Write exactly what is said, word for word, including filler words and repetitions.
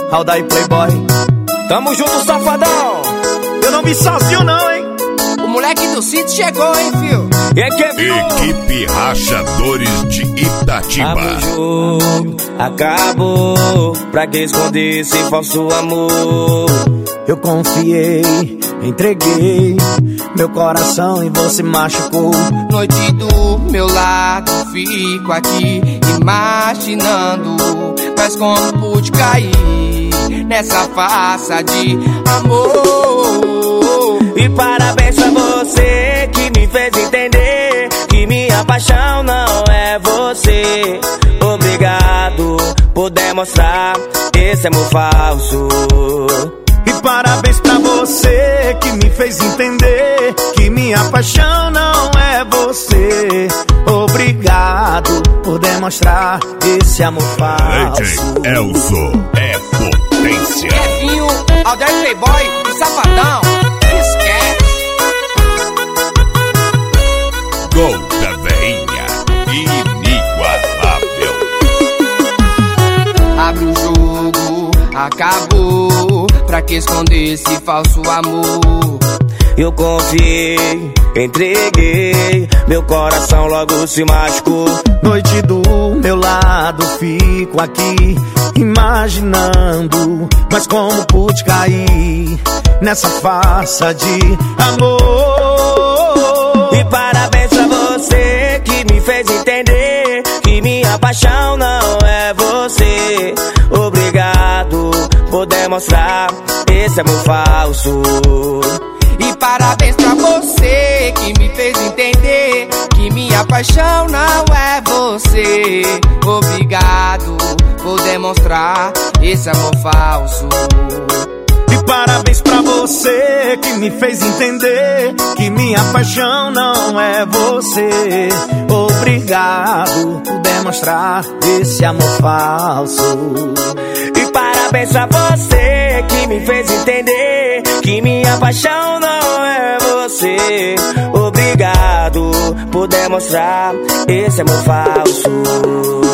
Aldair Playboy. Tamo junto, safadão. Eu não vi sozinho não, hein? O moleque do sítio chegou, hein, fio? E é que é Equipe Rachadores de Itatiba. O jogo acabou. Pra que esconder esse falso amor? Eu confiei, entreguei meu coração e você machucou. Noite do meu lado, fico aqui imaginando, mas como pude cair nessa farsa de amor. E parabéns pra você que me fez entender que minha paixão não é você. Obrigado por demonstrar esse amor falso. E parabéns pra você que me fez entender que minha paixão não é você. Obrigado por demonstrar esse amor falso. D J Elzo é potência. Kevinho, Aldair Playboy e Safadão. Esquece. Gol da veinha, inigualável. Abre o jogo, acabou. Pra que esconder esse falso amor? Eu confiei, entreguei, meu coração logo se machucou. Noite do meu lado, fico aqui imaginando, mas como pude cair nessa farsa de amor. E parabéns pra você que me fez entender que minha paixão não é você. Obrigado por demonstrar esse amor falso. E parabéns pra você que me fez entender que minha paixão não é você. Obrigado por demonstrar esse amor falso. E parabéns pra você que me fez entender que minha paixão não é você. Obrigado por demonstrar esse amor falso. E parabéns pra você que me fez entender que minha paixão não é você. Obrigado por demonstrar esse amor falso.